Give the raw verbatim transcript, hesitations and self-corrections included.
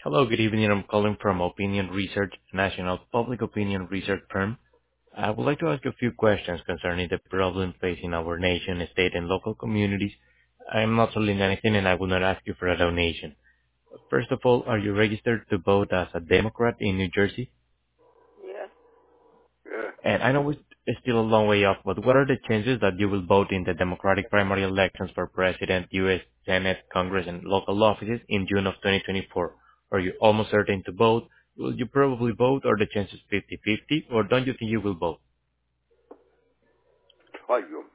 Hello, good evening. I'm calling from Opinion Research, a national public opinion research firm. I would like to ask you a few questions concerning the problem facing our nation, state, and local communities. I am not selling anything, and I will not ask you for a donation. First of all, are you registered to vote as a Democrat in New Jersey? Yeah. Yeah. And I know it's it's still a long way off, but what are the chances that you will vote in the Democratic primary elections for President, U S. Senate, Congress, and local offices in June of twenty twenty-four? Are you almost certain to vote? Will you probably vote, or the chances fifty-fifty, or don't you think you will vote? Try you.